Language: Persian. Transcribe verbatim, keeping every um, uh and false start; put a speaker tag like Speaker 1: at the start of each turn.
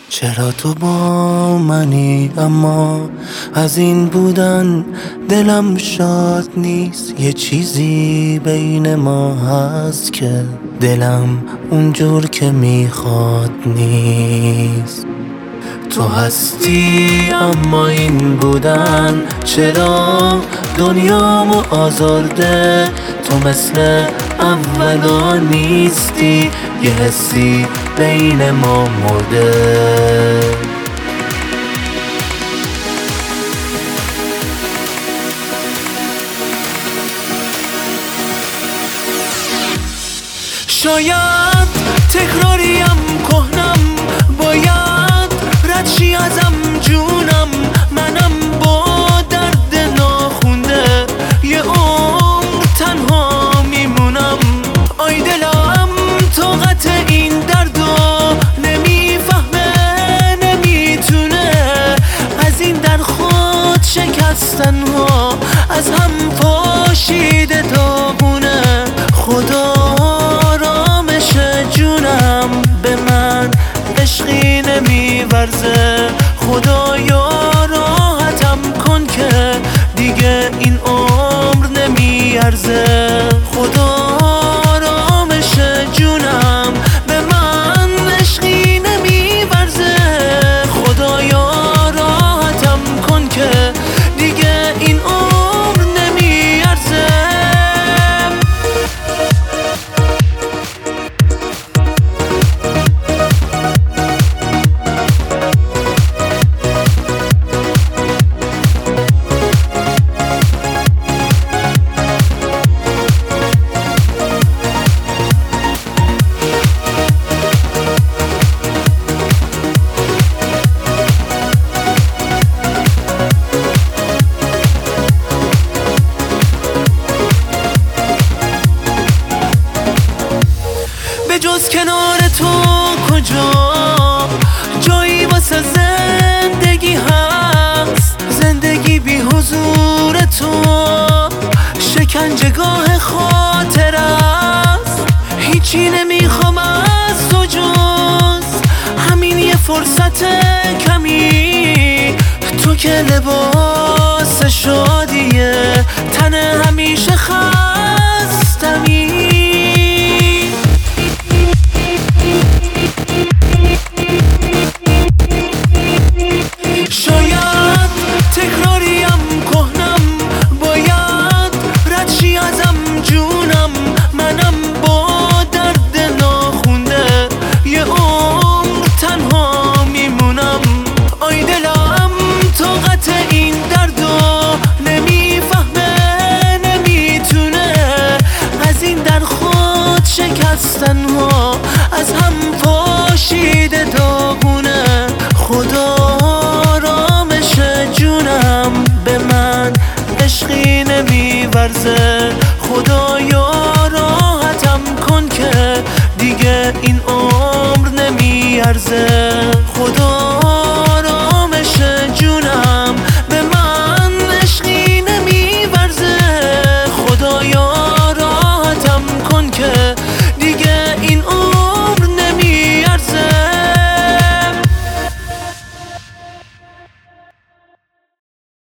Speaker 1: چرا تو با منی اما از این بودن دلم شاد نیست. یه چیزی بین ما هست که دلم اونجور که میخواد نیست. تو هستی اما این بودن چرا دنیامو آزرده. تو مثل اولا نیستی، یه حسی بین ما مرده. شاید تکراریم کهنم، باید رد شی ازم جونم. منم با درد ناخونده یه عمر تنها میمونم. آی دلم طاقت این دردو نمیفهمه، نمیتونه از این در خود شکستن ها از هم پاشیده داغونه. خدا آرامش جونم به من عشقی نمیورزه. خدایا راحتم کن که دیگه این عمر نمیارزه. خدا آرامش جونم به من عشقی نمیورزه. خدایا راحتم کن که دیگه این عمر نمیارزه. جز کنار تو کجا جایی واسه زندگی هست؟ زندگی بی حضور تو شکنجهگاه خاطر است. هیچی نمیخوام از تو جز همین یه فرصت کمی. تو که لباس شادیه تن همیشه خستمی. شکستنها از هم پاشیده داغونه. خدا آرامش جونم به من عشقی نمیورزه. خدایا راحتم کن که دیگه این عمر نمیارزه. خدا آرامش جونم